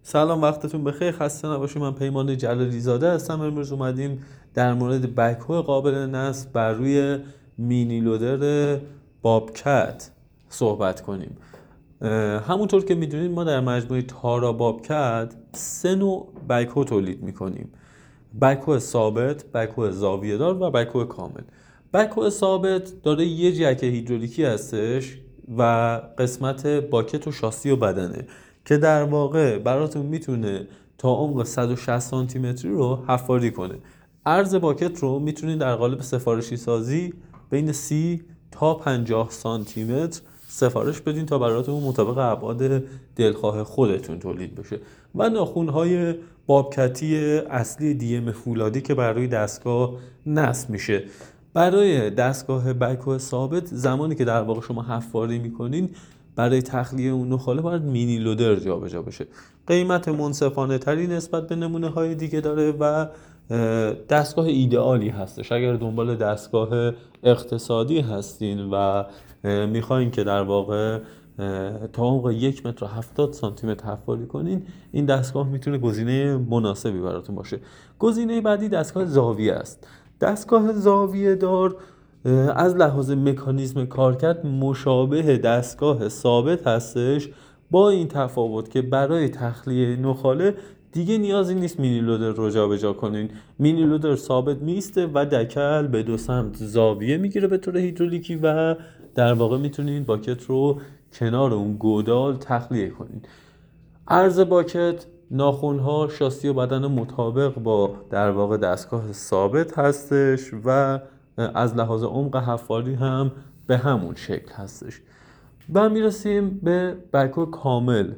سلام، وقتتون بخیر، خسته نباشید. من پیمان جلالی زاده هستم. امروز اومدیم در مورد بک‌هو قابل نصب بر روی مینی لودر بابکت صحبت کنیم. همونطور که میدونید ما در مجموعه تارا بابکت 3 نوع بک‌هو تولید میکنیم: بک‌هو ثابت، بک‌هو زاویه دار و بک‌هو کامل. بک‌هو ثابت داره یه جک هیدرولیکی هستش و قسمت باکت و شاسی و بدنه که در واقع براتون میتونه تا عمق 160 سانتی متری رو حفاری کنه. عرض باکت رو میتونید در قالب سفارشی سازی بین 30 تا 50 سانتی متر سفارش بدین تا براتون مطابق ابعاد دلخواه خودتون تولید بشه. و ناخونهای بابکتی اصلی DM فولادی که برای دستگاه نصب میشه. برای دستگاه بک‌هو ثابت زمانی که در واقع شما حفاری میکنین، برای تخلیه اون نخاله باید مینی لودر جابجا بشه. قیمت منصفانه تری نسبت به نمونه های دیگه داره و دستگاه ایدئالی هستش. اگر دنبال دستگاه اقتصادی هستین و میخواین که در واقع تا عمق 1 متر و 70 سانتی متر حفاری کنین، این دستگاه میتونه گزینه مناسبی براتون باشه. گزینه بعدی دستگاه زاویه است. دستگاه زاویه دار از لحاظ مکانیزم کارکرد مشابه دستگاه ثابت هستش، با این تفاوت که برای تخلیه نخاله دیگه نیازی نیست مینی لودر رو جابجا کنین. مینی لودر ثابت میسته و دکل به دو سمت زاویه میگیره به طور هیدرولیکی و در واقع میتونین باکت رو کنار اون گودال تخلیه کنین. عرض باکت، ناخونها، شاسی و بدن مطابق با در واقع دستگاه ثابت هستش و از لحاظ عمق حفاری هم به همون شکل هستش. و میرسیم به بک‌هو کامل.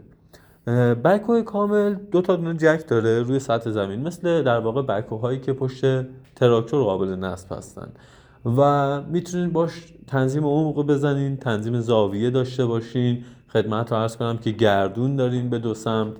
بک‌هو کامل 2 تا جک داره روی سطح زمین، مثل در واقع بک‌هوهایی که پشت تراکتور قابل نصب هستن و میتونید باش تنظیم عمق بزنین، تنظیم زاویه داشته باشین. خدمت رو عرض کنم که گردون دارین به دو سمت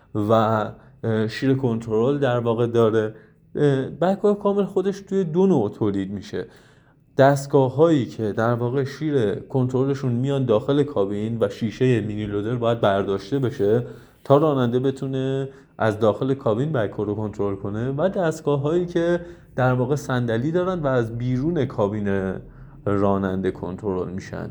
و شیر کنترل در واقع داره. بک‌هو کامل خودش توی 2 نوع تولید میشه: دستگاه هایی که در واقع شیر کنترلشون میان داخل کابین و شیشه مینی لودر باید برداشته بشه تا راننده بتونه از داخل کابین بک‌هو رو کنترل کنه، و دستگاه هایی که در واقع صندلی دارن و از بیرون کابین راننده کنترل میشن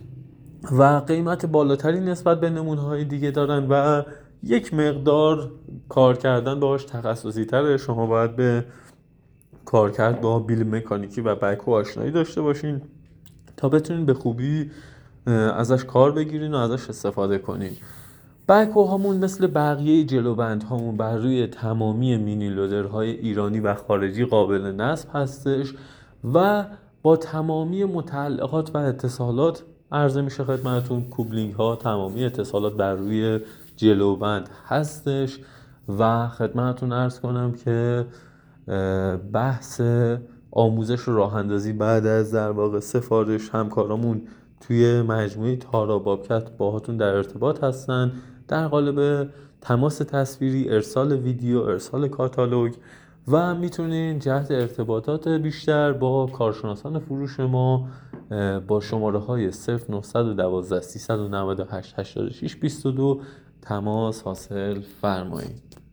و قیمت بالاتری نسبت به نمونه‌های دیگه دارن و یک مقدار کار کردن باهاش تخصصی تره. شما باید به کارکرد با بیل مکانیکی و بک‌هو آشنایی داشته باشین تا بتونین به خوبی ازش کار بگیرین و ازش استفاده کنین. بک‌هو همون مثل بقیه جلوبند همون بر روی تمامی مینی لودرهای ایرانی و خارجی قابل نصب هستش و با تمامی متعلقات و اتصالات عرضه میشه خدمتتون. کوبلینگ ها، تمامی اتصالات بر روی جلوبند هستش و خدمتتون عرض کنم که بحث آموزش و راه اندازی بعد از در واقع سفارش، همکارامون توی مجموعه تارا بابکت باهاتون در ارتباط هستن در قالب تماس تصویری، ارسال ویدیو، ارسال کاتالوگ و میتونین جهت ارتباطات بیشتر با کارشناسان فروش ما با شماره های 0912 398 86 22 تماس حاصل فرمایید.